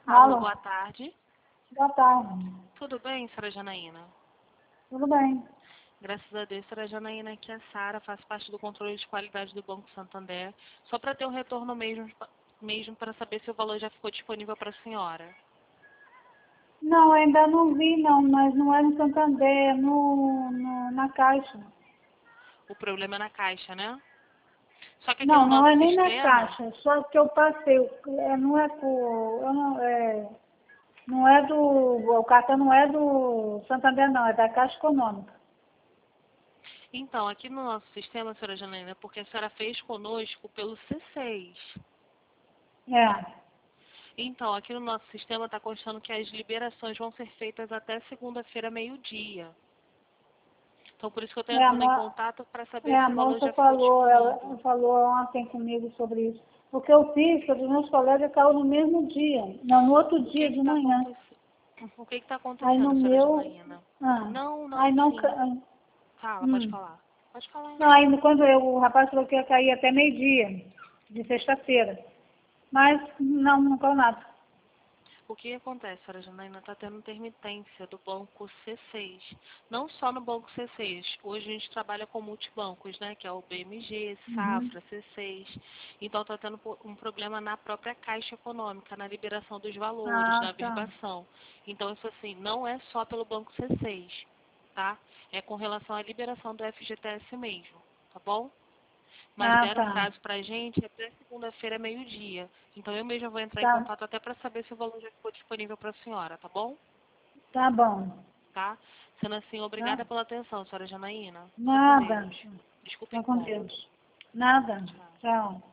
Alô, Alô. boa tarde. Boa tarde. Tudo bem, senhora Janaína? Tudo bem? Graças a Deus, senhora Janaína, aqui é a Sara, faço parte do controle de qualidade do Banco Santander. Só para ter um retorno mesmo para saber se o valor já ficou disponível para a senhora. Não, ainda não vi, não, mas não é no Santander, é na Caixa. O problema é na caixa, né? Só que aqui no Não, não nosso é nem na sistema, Caixa, só que eu passei, não é por, eu não, não é do, o cartão não é do Santander, não, é da Caixa Econômica. então, aqui no nosso sistema, senhora Janaína, porque a senhora fez conosco pelo C6. É, Então, aqui no nosso sistema está constando que as liberações vão ser feitas até segunda-feira, meio-dia. Então, por isso que eu estou é, entrando em contato para saber a se o valor moça já ficou falou, ela disponível. falou ontem comigo sobre isso. Porque eu fiz, que os meus colegas caiu no mesmo dia, não, no outro O que dia de está manhã. acontecendo? O que está Aí no acontecendo, senhora meu, Janaína? ah, Não, aí não, não, sim. Fala, pode hum. falar. Pode falar. Não, aí quando o rapaz falou que ia cair até meio-dia, de sexta-feira. Mas não caiu nada. O que acontece, senhora Janaína? Está tendo intermitência do banco C6. Não só no banco C6. Hoje a gente trabalha com multibancos, né? Que é o BMG, Uhum. Safra, C6. Então está tendo um problema na própria Caixa Econômica, na liberação dos valores, Ah, na tá. verbação. Então isso assim, não é só pelo banco C6, tá? É com relação à liberação do FGTS mesmo, tá bom? Mas Ah, deram tá. prazo pra gente até segunda-feira, meio-dia. Então eu mesma vou entrar em Tá, contato até para saber se o valor já ficou disponível para a senhora, tá bom? tá bom. Tá? Sendo assim, Tá? obrigada pela atenção, senhora Janaína. Fica com Nada. Deus. Desculpe o Tá com incômodo. Deus. Nada. Tchau. Tchau.